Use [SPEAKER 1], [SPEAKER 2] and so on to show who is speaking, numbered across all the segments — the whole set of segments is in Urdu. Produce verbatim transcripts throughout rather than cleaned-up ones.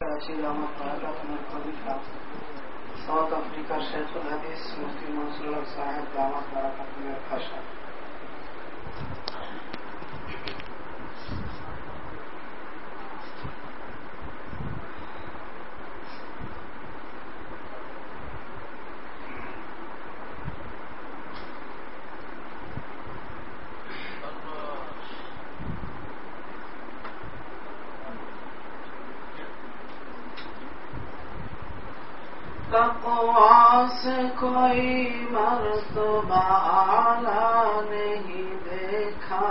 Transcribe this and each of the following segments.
[SPEAKER 1] সাউথ আফ্রিকার শেখুল হাদিস মুফতি মনসুর সাহেব দামাত বারাকাতুহুর ভাষা। تقوی سے کوئی مرتبہ اعلیٰ نہیں دیکھا،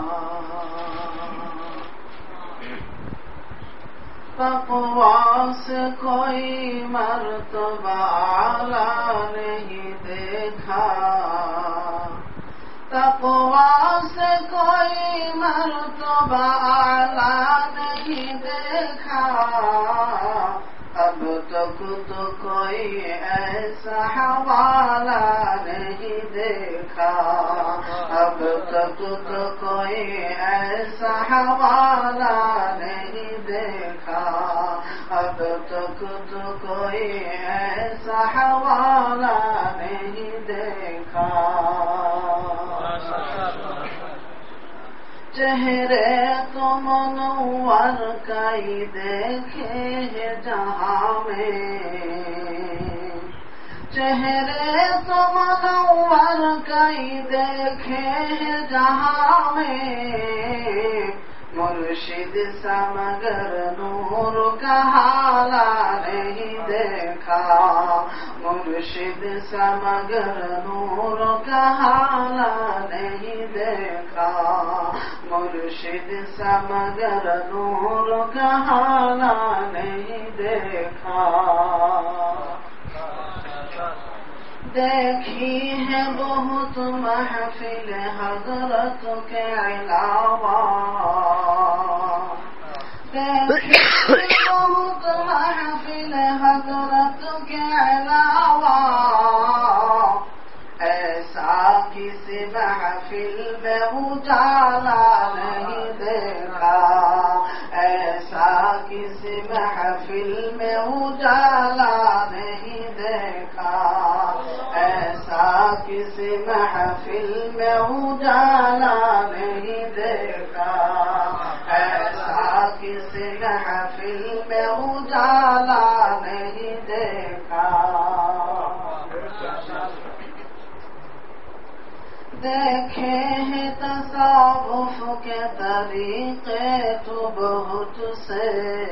[SPEAKER 1] تقوی سے کوئی مرتبہ اعلیٰ نہیں دیکھا، تقوی سے کوئی مرتبہ اعلیٰ نہیں دیکھا، اب تک تو کوئی ایسا حوالہ نہیں دیکھا، اب تک تو کوئی ایسا حوالہ نہیں دیکھا، اب تک تو کوئی ایسا حوالہ نہیں دیکھا۔ چہرے تو منور کئی دیکھے ہیں جہاں میں، چہرے تو منور کئی دیکھے ہیں جہاں میں، مرشد سا مگر نور کا حالہ نہیں دیکھا، مرشد سا مگر نور کا حالہ نہیں دیکھا، مرشد سا مگر نور کا حالہ نہیں دیکھا۔ دیکھی ہے بہت محفل حضرت کے علاوہ، دیکھی ہے بہت محفل حضرت کے علاوہ، ایسا کسی محفل میں اجالا نہیں دیکھا، ایسا کسی محفل میں اجالا نہیں دیکھا، ایسا کسی محفل میں اجالا نہیں دیکھا، ایسا کسی محفل میں اجالا نہیں دیکھا۔ دیکھے ہیں تصوف کے طریقے تو بہت سے،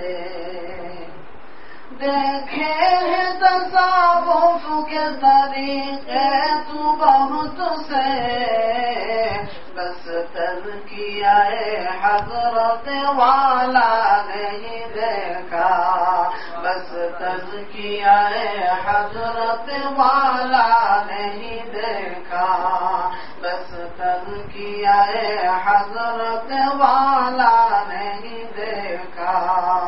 [SPEAKER 1] دیکھے ہیں تصوف کے طریقے تو بہت سے، بس تذکیہ حضرت والا نہیں دیکھا، بس تذکیہ حضرت والا نہیں دیکھا، بس تذکیہ حضرت والا نہیں دیکھا۔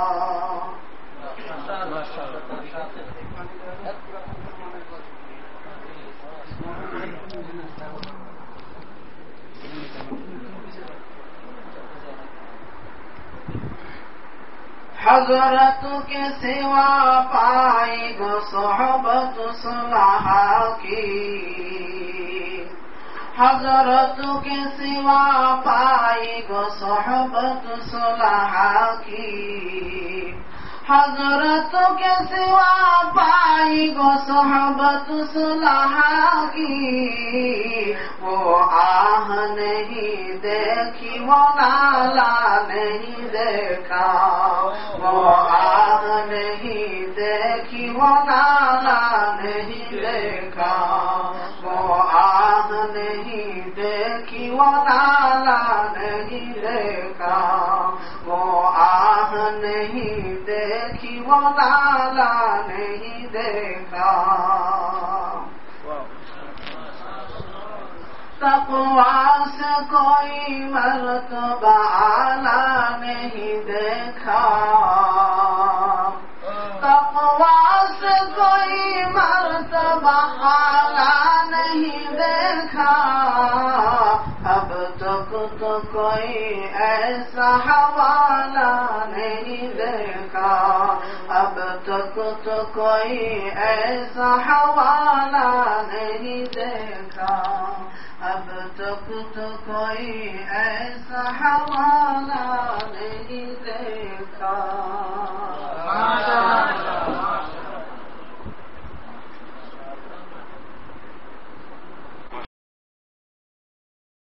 [SPEAKER 1] حضرت کے سوا پائی گو صحبت صلحاء کی، حضرت کے سوا پائی گو صحبت صلحاء کی، حضرت کے سوا پائی گو صحبت صلحاء کی، وہ آہ نہیں دیکھی وہ نالا نہیں دیکھا، وہ آہ نہیں دیکھی وہ نالا نہیں دیکھا، وہ آہ نہیں دیکھی وہ نالا نہیں دیکھا، وہ آہ نہیں دیکھی وہ نالا نہیں دیکھا۔ تقوی سے کوئی مرتبہ اعلیٰ نہیں دیکھا، تقوی سے کوئی مرتبہ اعلیٰ نہیں دیکھا، اب تک تو کوئی ایسا حوالہ نہیں دیکھا، اب تک تو کوئی ایسا حوالہ نہیں دیکھا، اب تک تو کوئی ایسا حوالہ